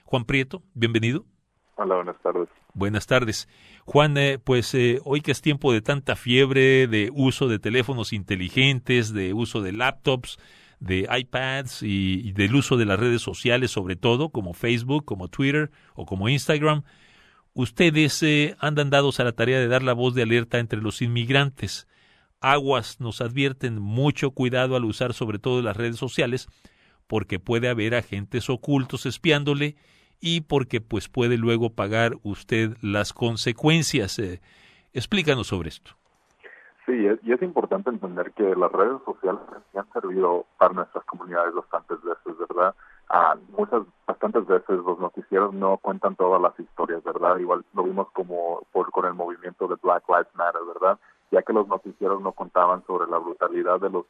Juan Prieto, bienvenido. Hola, buenas tardes. Buenas tardes. Juan, hoy que es tiempo de tanta fiebre, de uso de teléfonos inteligentes, de uso de laptops, de iPads y del uso de las redes sociales, sobre todo, como Facebook, como Twitter o como Instagram, ustedes andan dados a la tarea de dar la voz de alerta entre los inmigrantes. Aguas nos advierten mucho cuidado al usar sobre todo las redes sociales, porque puede haber agentes ocultos espiándole y porque pues puede luego pagar usted las consecuencias. Explícanos sobre esto. Sí, y es importante entender que las redes sociales han servido para nuestras comunidades bastantes veces, ¿verdad? Bastantes veces los noticieros no cuentan todas las historias, ¿verdad? Igual lo vimos con el movimiento de Black Lives Matter, ¿verdad? Ya que los noticieros no contaban sobre la brutalidad de los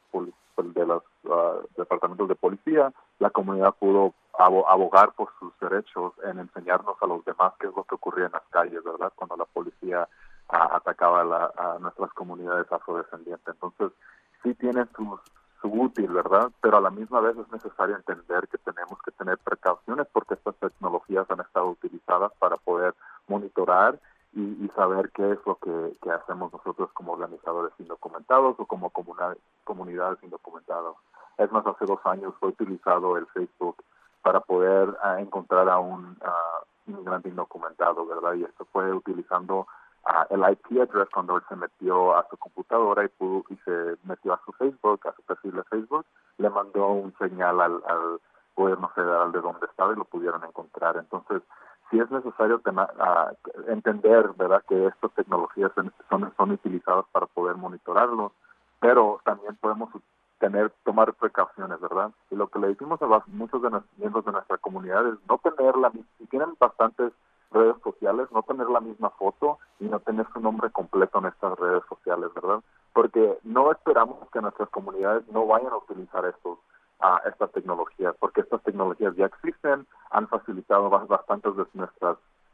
departamentos de policía, la comunidad pudo abogar por sus derechos en enseñarnos a los demás qué es lo que ocurría en las calles, ¿verdad? Cuando la policía atacaba a nuestras comunidades afrodescendientes. Entonces, sí tiene su útil, ¿verdad? Pero a la misma vez es necesario entender que tenemos que tener precauciones porque estas tecnologías han estado utilizadas para poder monitorar y saber qué es lo que hacemos nosotros como organizadores indocumentados o como comunidades indocumentadas. Es más, hace 2 años fue utilizado el Facebook para poder encontrar a un inmigrante indocumentado, ¿verdad? Y esto fue utilizando el IP address cuando él se metió a su computadora y se metió a su Facebook, a su perfil de Facebook, le mandó un señal al gobierno federal de dónde estaba y lo pudieron encontrar. Entonces, sí es necesario entender, ¿verdad?, que estas tecnologías son utilizadas para poder monitorearlos, pero también podemos tomar precauciones, ¿verdad? Y lo que le decimos a muchos de los miembros de nuestra comunidad es no tener si tienen bastantes redes sociales, no tener la misma foto y no tener su nombre completo en estas redes sociales, ¿verdad? Porque no esperamos que nuestras comunidades no vayan a utilizar estas tecnologías, porque estas tecnologías ya existen, han facilitado bastantes de nuestras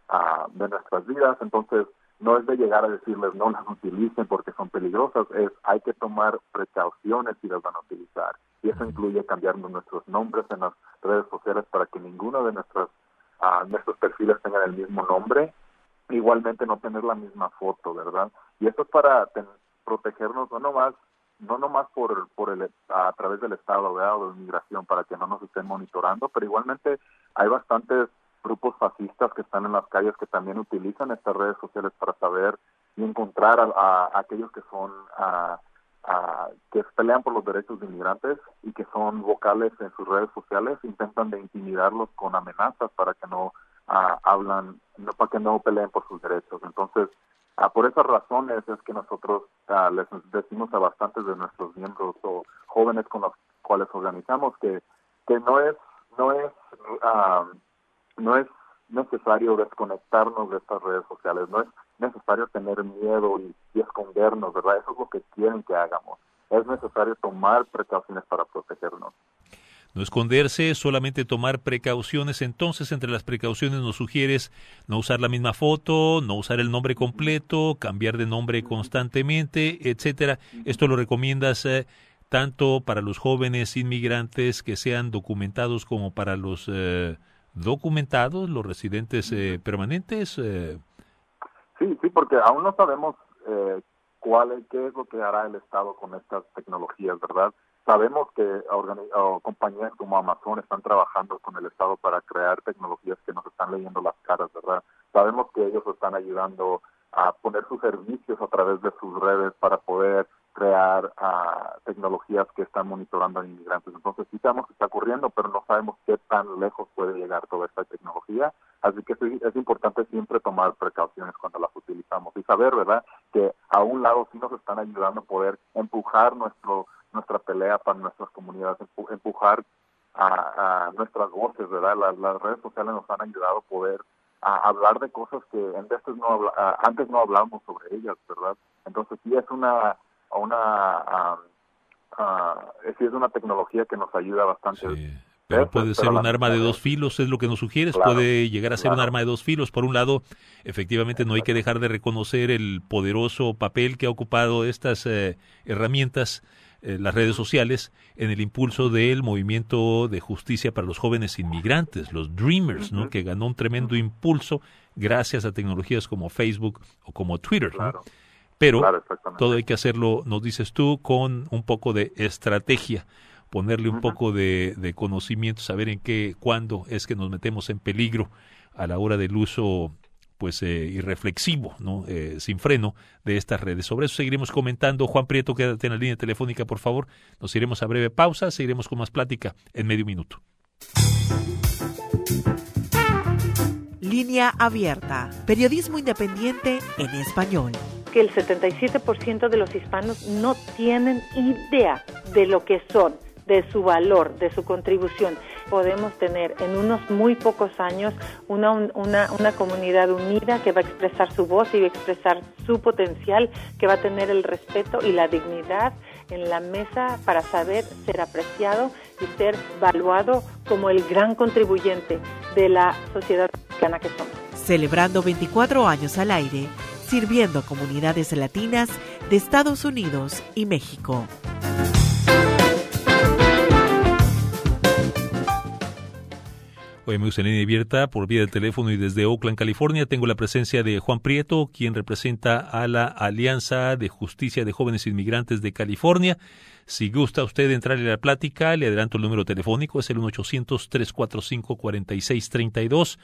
vidas, entonces no es de llegar a decirles no las utilicen porque son peligrosas, hay que tomar precauciones si las van a utilizar, y eso incluye cambiando nuestros nombres en las redes sociales para que ninguno de nuestros perfiles tengan el mismo nombre, igualmente no tener la misma foto, ¿verdad? Y esto es para protegernos no nomás a través del Estado, ¿verdad?, o de inmigración, para que no nos estén monitorando, pero igualmente hay bastantes grupos fascistas que están en las calles que también utilizan estas redes sociales para saber y encontrar a aquellos que son que pelean por los derechos de inmigrantes y que son vocales en sus redes sociales, intentan de intimidarlos con amenazas para que para que no peleen por sus derechos. Entonces, por esas razones es que nosotros les decimos a bastantes de nuestros miembros o jóvenes con los cuales organizamos que no es necesario desconectarnos de estas redes sociales, no es necesario tener miedo y escondernos, ¿verdad? Eso es lo que quieren que hagamos. Es necesario tomar precauciones para protegernos. No esconderse, solamente tomar precauciones. Entonces, entre las precauciones nos sugieres no usar la misma foto, no usar el nombre completo, cambiar de nombre constantemente, etcétera. Esto lo recomiendas tanto para los jóvenes inmigrantes que sean documentados como para los documentados, los residentes permanentes. Sí, porque aún no sabemos qué es lo que hará el Estado con estas tecnologías, ¿verdad? Sabemos que compañías como Amazon están trabajando con el Estado para crear tecnologías que nos están leyendo las caras, ¿verdad? Sabemos que ellos están ayudando a poner sus servicios a través de sus redes para poder crear tecnologías que están monitorando a inmigrantes. Entonces sí sabemos que está ocurriendo, pero no sabemos qué tan lejos puede llegar toda esta tecnología. Así que sí, es importante siempre tomar precauciones cuando las utilizamos y saber, ¿verdad?, que a un lado sí nos están ayudando a poder empujar nuestra pelea para nuestras comunidades, empujar a nuestras voces, ¿verdad? Las redes sociales nos han ayudado a poder hablar de cosas que antes no hablábamos sobre ellas, ¿verdad? Entonces sí es una tecnología que nos ayuda bastante. Sí. Pero puede ser un arma de dos filos, es lo que nos sugieres, claro, puede llegar a ser un arma de dos filos. Por un lado, efectivamente no hay que dejar de reconocer el poderoso papel que ha ocupado estas herramientas las redes sociales en el impulso del movimiento de justicia para los jóvenes inmigrantes, los Dreamers, ¿no? Que ganó un tremendo impulso gracias a tecnologías como Facebook o como Twitter, Claro. ¿no? Pero Claro, exactamente. todo hay que hacerlo, nos dices tú, con un poco de estrategia, ponerle un poco de conocimiento, saber en qué, cuándo es que nos metemos en peligro a la hora del uso pues irreflexivo, ¿no? Sin freno de estas redes. Sobre eso seguiremos comentando. Juan Prieto, quédate en la línea telefónica, por favor. Nos iremos a breve pausa, seguiremos con más plática en medio minuto. Línea abierta. Periodismo independiente en español. Que el 77% de los hispanos no tienen idea de lo que son, de su valor, de su contribución. Podemos tener en unos muy pocos años una comunidad unida que va a expresar su voz y va a expresar su potencial, que va a tener el respeto y la dignidad en la mesa para saber ser apreciado y ser valuado como el gran contribuyente de la sociedad mexicana que somos. Celebrando 24 años al aire, sirviendo a comunidades latinas de Estados Unidos y México. Hoy amigos en línea abierta por vía de teléfono y desde Oakland, California, tengo la presencia de Juan Prieto, quien representa a la Alianza de Justicia de Jóvenes Inmigrantes de California. Si gusta usted entrarle a la plática, le adelanto el número telefónico, es el 1-800-345-4632,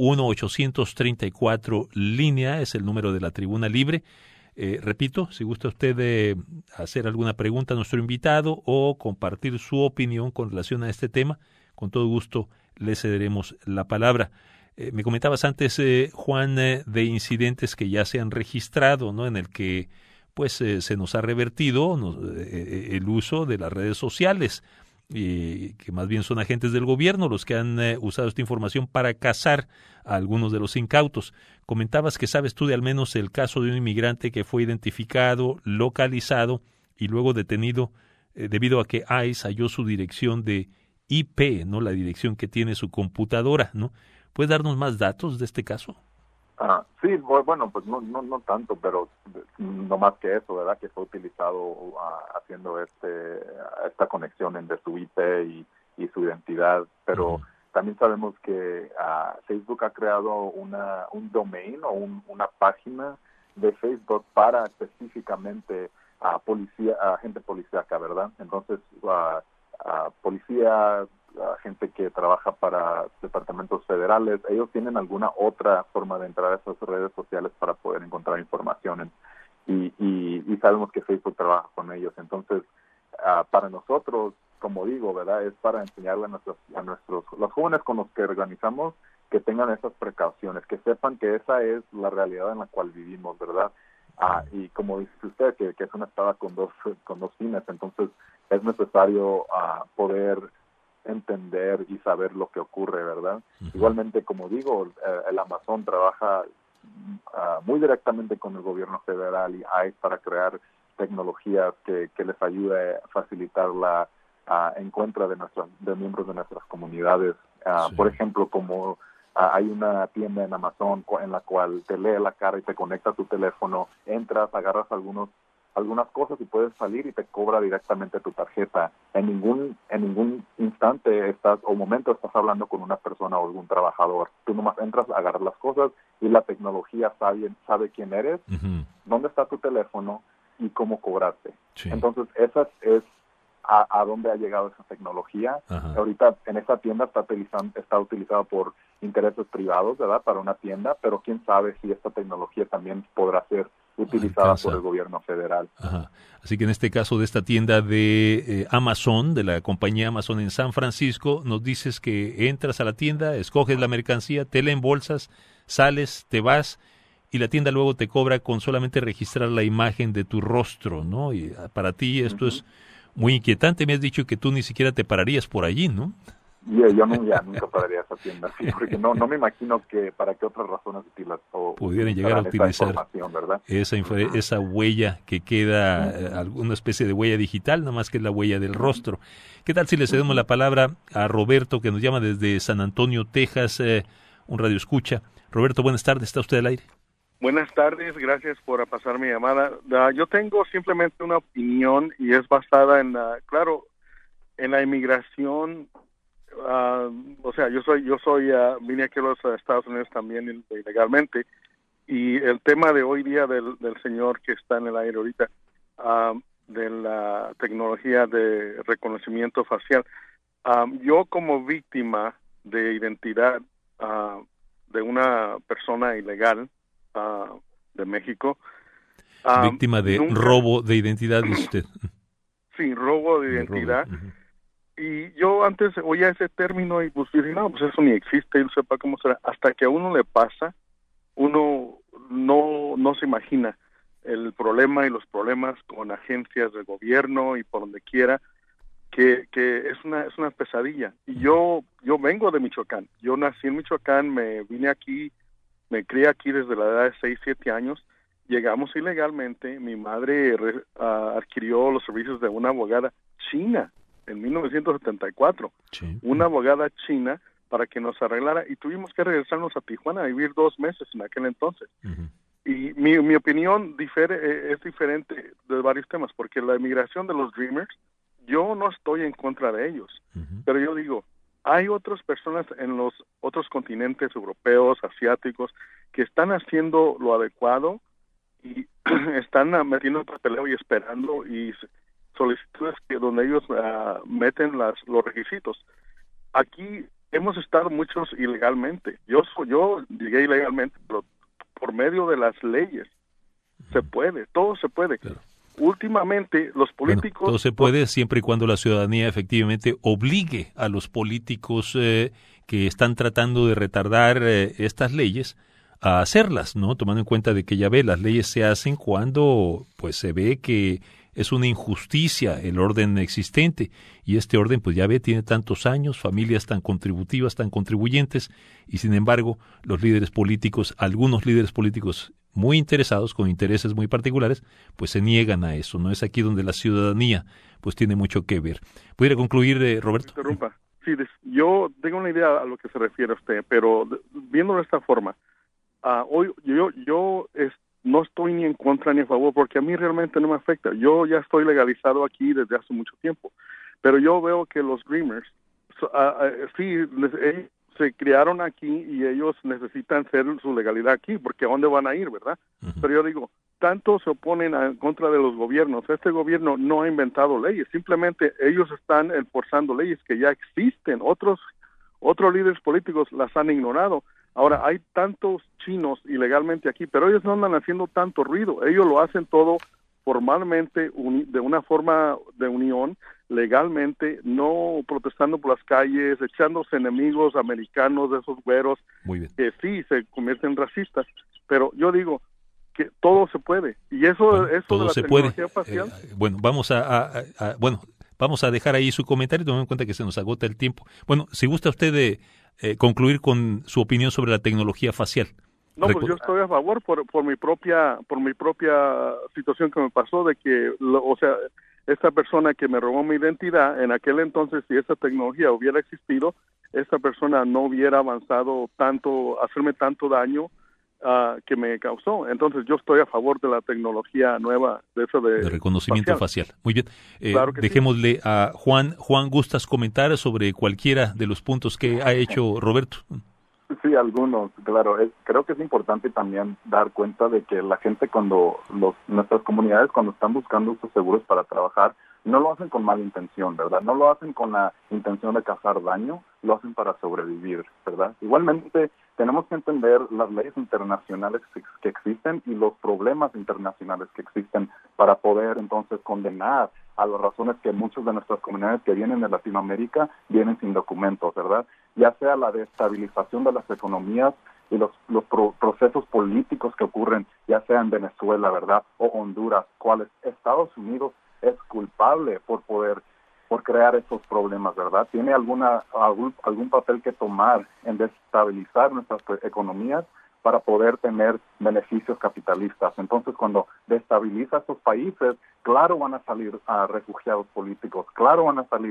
1-834-LÍNEA, es el número de la tribuna libre. Repito, si gusta usted hacer alguna pregunta a nuestro invitado o compartir su opinión con relación a este tema, con todo gusto le cederemos la palabra. Me comentabas antes, Juan, de incidentes que ya se han registrado, ¿no? En el que pues se nos ha revertido el uso de las redes sociales, que más bien son agentes del gobierno los que han usado esta información para cazar a algunos de los incautos. Comentabas que sabes tú de al menos el caso de un inmigrante que fue identificado, localizado y luego detenido debido a que ICE halló su dirección de IP, ¿no? La dirección que tiene su computadora, ¿no? ¿Puedes darnos más datos de este caso? Sí, bueno, pues no tanto, pero no más que eso, ¿verdad? Que fue utilizado haciendo esta conexión entre su IP y su identidad, pero también sabemos que Facebook ha creado un domain o una página de Facebook para específicamente a gente policíaca, ¿verdad? Entonces, policía, gente que trabaja para departamentos federales, ellos tienen alguna otra forma de entrar a esas redes sociales para poder encontrar información y sabemos que Facebook trabaja con ellos. Entonces, para nosotros, como digo, ¿verdad? Es para enseñarle a los jóvenes con los que organizamos que tengan esas precauciones, que sepan que esa es la realidad en la cual vivimos, ¿verdad? Y como dice usted, que es una espada con dos fines, entonces es necesario poder entender y saber lo que ocurre, ¿verdad? Igualmente, como digo, el Amazon trabaja muy directamente con el gobierno federal y ICE para crear tecnologías que les ayude a facilitar la encuentro de miembros de nuestras comunidades. Sí. Por ejemplo, como hay una tienda en Amazon en la cual te lee la cara y te conecta a tu teléfono, entras, agarras algunas cosas y puedes salir y te cobra directamente tu tarjeta. En ningún instante momento estás hablando con una persona o algún trabajador. Tú nomás entras, agarras las cosas y la tecnología sabe quién eres, dónde está tu teléfono y cómo cobrarte. Sí. Entonces, esa es a dónde ha llegado esa tecnología. Ajá. Ahorita en esa tienda está utilizada por intereses privados, ¿verdad? Para una tienda, pero quién sabe si esta tecnología también podrá ser utilizada por el gobierno federal. Ajá. Así que en este caso de esta tienda de Amazon, de la compañía Amazon en San Francisco, nos dices que entras a la tienda, escoges la mercancía, te la embolsas, sales, te vas y la tienda luego te cobra con solamente registrar la imagen de tu rostro, ¿no? Y para ti esto es muy inquietante. Me has dicho que tú ni siquiera te pararías por allí, ¿no? Yo nunca pararía esa tienda, sí, porque no me imagino que para qué otras razones pudieran llegar a utilizar ¿verdad? esa huella que queda, alguna especie de huella digital, nada más que la huella del rostro. ¿Qué tal si le cedemos la palabra a Roberto, que nos llama desde San Antonio, Texas, un radio escucha? Roberto, buenas tardes, ¿está usted al aire? Buenas tardes, gracias por pasar mi llamada. Yo tengo simplemente una opinión y es basada en, claro, en la inmigración. O sea, vine aquí a los Estados Unidos también ilegalmente, y el tema de hoy día del señor que está en el aire ahorita, de la tecnología de reconocimiento facial, yo como víctima de identidad de una persona ilegal de México, víctima de robo de identidad de usted. Sí, robo de identidad. Y yo antes oía ese término y pues dije, no, pues eso ni existe, no sepa cómo será. Hasta que a uno le pasa, uno no se imagina el problema y los problemas con agencias del gobierno y por donde quiera, que es una pesadilla. Y yo vengo de Michoacán. Yo nací en Michoacán, me vine aquí, me crié aquí desde la edad de 6, 7 años. Llegamos ilegalmente. Mi madre adquirió los servicios de una abogada china en 1974. Sí. Una abogada china para que nos arreglara, y tuvimos que regresarnos a Tijuana a vivir 2 meses en aquel entonces. Y mi opinión es diferente de varios temas, porque la inmigración de los Dreamers, yo no estoy en contra de ellos, pero yo digo, hay otras personas en los otros continentes europeos, asiáticos, que están haciendo lo adecuado y están metiendo el papeleo y esperando y solicitudes donde ellos meten los requisitos. Aquí hemos estado muchos ilegalmente. Yo llegué ilegalmente, pero por medio de las leyes se puede, todo se puede. Claro. Últimamente los políticos... Bueno, todo se puede siempre y cuando la ciudadanía efectivamente obligue a los políticos que están tratando de retardar estas leyes a hacerlas, ¿no? Tomando en cuenta de que ya ve, las leyes se hacen cuando pues se ve que es una injusticia el orden existente, y este orden pues ya ve, tiene tantos años, familias tan contributivas, tan contribuyentes, y sin embargo los líderes políticos, algunos líderes políticos muy interesados, con intereses muy particulares, pues se niegan a eso, ¿no? Es aquí donde la ciudadanía pues tiene mucho que ver. ¿Pudiera concluir, Roberto? Interrumpa. Sí, yo tengo una idea a lo que se refiere usted, pero viéndolo de esta forma, hoy yo no estoy ni en contra ni a favor, porque a mí realmente no me afecta. Yo ya estoy legalizado aquí desde hace mucho tiempo, pero yo veo que los Dreamers, ellos se criaron aquí y ellos necesitan hacer su legalidad aquí, porque ¿a dónde van a ir, verdad? Pero yo digo, tanto se oponen en contra de los gobiernos. Este gobierno no ha inventado leyes, simplemente ellos están enforzando leyes que ya existen. Otros líderes políticos las han ignorado. Ahora, hay tantos chinos ilegalmente aquí, pero ellos no andan haciendo tanto ruido. Ellos lo hacen todo formalmente, de una forma de unión, legalmente, no protestando por las calles, echándose enemigos americanos de esos güeros, que sí se convierten en racistas. Pero yo digo que todo se puede. Y eso todo de la se tecnología puede. facial... vamos a dejar ahí su comentario, tomando en cuenta que se nos agota el tiempo. Bueno, si gusta usted concluir con su opinión sobre la tecnología facial. No, pues yo estoy a favor por mi propia situación que me pasó, de que, esta persona que me robó mi identidad, en aquel entonces, si esa tecnología hubiera existido, esta persona no hubiera avanzado tanto, hacerme tanto daño que me causó. Entonces yo estoy a favor de la tecnología nueva, de eso de reconocimiento facial. Muy bien. Claro que dejémosle sí. a Juan. Juan, ¿gustas comentar sobre cualquiera de los puntos que ha hecho Roberto? Sí, algunos, claro. Creo que es importante también dar cuenta de que la gente, cuando nuestras comunidades, cuando están buscando estos seguros para trabajar, no lo hacen con mala intención, ¿verdad? No lo hacen con la intención de causar daño, lo hacen para sobrevivir, ¿verdad? Igualmente, tenemos que entender las leyes internacionales que existen y los problemas internacionales que existen para poder entonces condenar a las razones que muchas de nuestras comunidades que vienen de Latinoamérica vienen sin documentos, ¿verdad? Ya sea la destabilización de las economías y los procesos políticos que ocurren, ya sea en Venezuela, ¿verdad? O Honduras, cuales Estados Unidos es culpable por crear esos problemas, ¿verdad? Tiene algún papel que tomar en destabilizar nuestras economías para poder tener beneficios capitalistas. Entonces, cuando destabiliza estos países, claro van a salir refugiados políticos, claro van a salir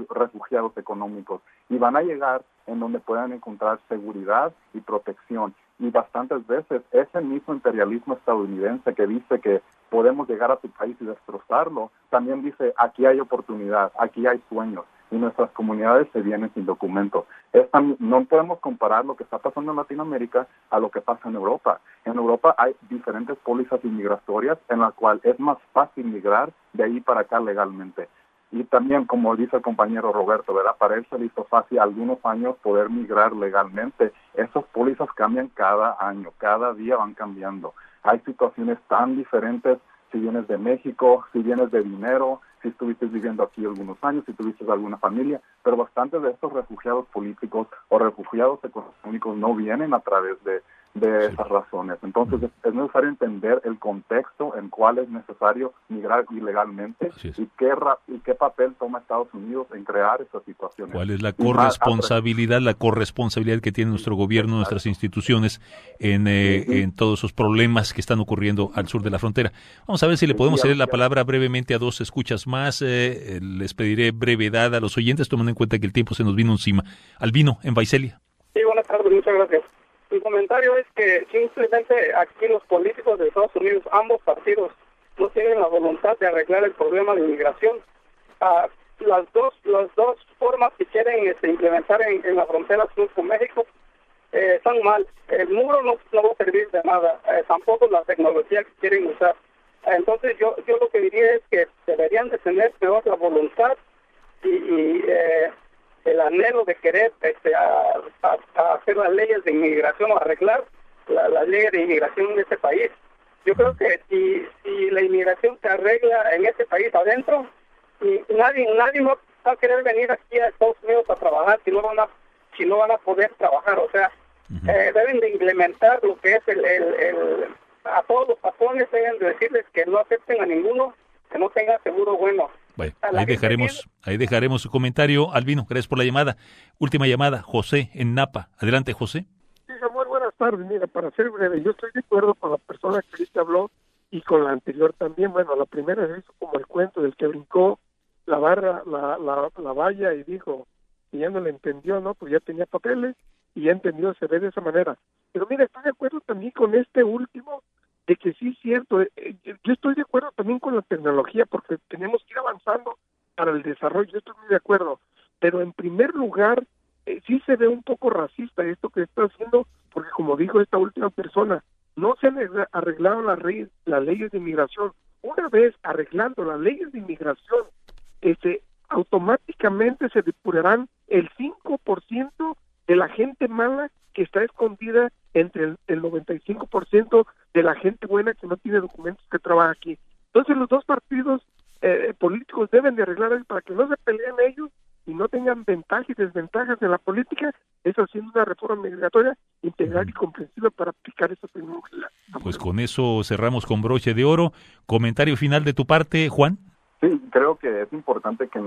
refugiados económicos, y van a llegar en donde puedan encontrar seguridad y protección. Y bastantes veces ese mismo imperialismo estadounidense que dice que podemos llegar a tu país y destrozarlo, también dice, aquí hay oportunidad, aquí hay sueños, y nuestras comunidades se vienen sin documentos. No podemos comparar lo que está pasando en Latinoamérica a lo que pasa en Europa. En Europa hay diferentes pólizas inmigratorias en las cuales es más fácil migrar de ahí para acá legalmente. Y también, como dice el compañero Roberto, ¿verdad? Para él se le hizo fácil algunos años poder migrar legalmente. Esas pólizas cambian cada año, cada día van cambiando. Hay situaciones tan diferentes si vienes de México, si vienes de dinero, si estuviste viviendo aquí algunos años, si tuviste alguna familia, pero bastantes de estos refugiados políticos o refugiados económicos no vienen a través de esas razones. Entonces es necesario entender el contexto en cuál es necesario migrar ilegalmente y qué papel toma Estados Unidos en crear esas situaciones. ¿Cuál es la corresponsabilidad que tiene nuestro gobierno, nuestras instituciones en todos esos problemas que están ocurriendo al sur de la frontera? Vamos a ver si le podemos ceder la palabra brevemente a dos escuchas más. Les pediré brevedad a los oyentes, tomando en cuenta que el tiempo se nos vino encima. Albino, en Visalia. Sí, buenas tardes, muchas gracias. Mi comentario es que simplemente aquí los políticos de Estados Unidos, ambos partidos, no tienen la voluntad de arreglar el problema de inmigración. Las dos formas que quieren implementar en la frontera sur con México están mal. El muro no va a servir de nada, tampoco la tecnología que quieren usar. Entonces yo lo que diría es que deberían de tener peor la voluntad y el anhelo de querer hacer las leyes de inmigración o arreglar las leyes de inmigración en este país. Yo creo que si la inmigración se arregla en este país adentro, y nadie va a querer venir aquí a Estados Unidos a trabajar si no van a poder trabajar. O sea, deben de implementar lo que es a todos los patrones deben de decirles que no acepten a ninguno que no tenga seguro bueno. Bueno, ahí dejaremos su comentario. Albino, gracias por la llamada. Última llamada, José en Napa. Adelante, José. Sí, Samuel, buenas tardes. Mira, para ser breve, yo estoy de acuerdo con la persona que ahorita habló y con la anterior también. Bueno, la primera es como el cuento del que brincó la barra, la valla y dijo que ya no le entendió, ¿no? Pues ya tenía papeles y ya entendió, se ve de esa manera. Pero mira, estoy de acuerdo también con este último, de que sí es cierto, yo estoy de acuerdo también con la tecnología, porque tenemos que ir avanzando para el desarrollo, yo estoy muy de acuerdo, pero en primer lugar, sí se ve un poco racista esto que está haciendo, porque como dijo esta última persona, no se han arreglado las leyes de inmigración. Una vez arreglando las leyes de inmigración, automáticamente se depurarán el 5% de la gente mala que está escondida entre el 95% de la gente buena que no tiene documentos que trabaja aquí. Entonces los dos partidos políticos deben de arreglar eso para que no se peleen ellos y no tengan ventajas y desventajas en la política, es haciendo una reforma migratoria integral y comprensiva para aplicar esa tecnología. Pues con eso cerramos con broche de oro. Comentario final de tu parte, Juan. Sí, creo que es importante que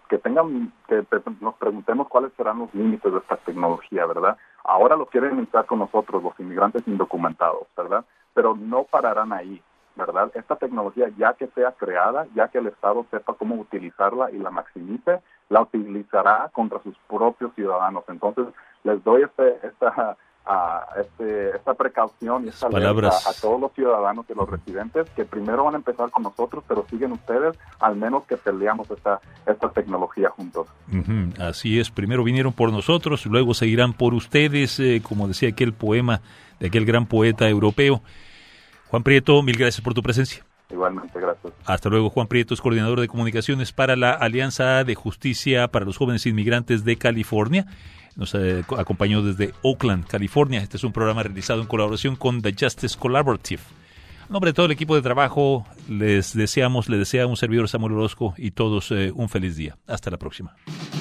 nos preguntemos cuáles serán los límites de esta tecnología, ¿verdad? Ahora lo quieren entrar con nosotros, los inmigrantes indocumentados, ¿verdad? Pero no pararán ahí, ¿verdad? Esta tecnología, ya que sea creada, ya que el Estado sepa cómo utilizarla y la maximice, la utilizará contra sus propios ciudadanos. Entonces, les doy esta precaución y esta alerta a todos los ciudadanos y los residentes que primero van a empezar con nosotros, pero siguen ustedes, al menos que peleamos esta tecnología juntos. Así es, primero vinieron por nosotros, luego seguirán por ustedes, como decía aquel poema de aquel gran poeta europeo. Juan Prieto, mil gracias por tu presencia. Igualmente, gracias. Hasta luego. Juan Prieto es coordinador de comunicaciones para la Alianza de Justicia para los Jóvenes Inmigrantes de California. Nos acompañó desde Oakland, California. Este es un programa realizado en colaboración con The Justice Collaborative. En nombre de todo el equipo de trabajo, le desea un servidor Samuel Orozco y todos un feliz día. Hasta la próxima.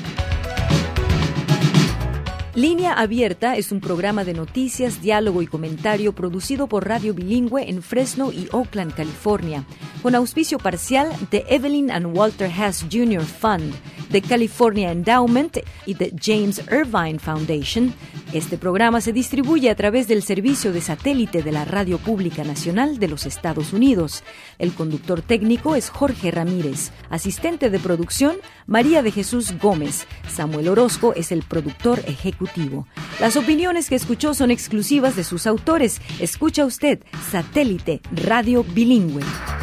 Línea Abierta es un programa de noticias, diálogo y comentario producido por Radio Bilingüe en Fresno y Oakland, California, con auspicio parcial de Evelyn and Walter Haas Jr. Fund, de California Endowment y de James Irvine Foundation. Este programa se distribuye a través del servicio de satélite de la Radio Pública Nacional de los Estados Unidos. El conductor técnico es Jorge Ramírez. Asistente de producción, María de Jesús Gómez. Samuel Orozco es el productor ejecutivo. Las opiniones que escuchó son exclusivas de sus autores. Escucha usted Satélite Radio Bilingüe.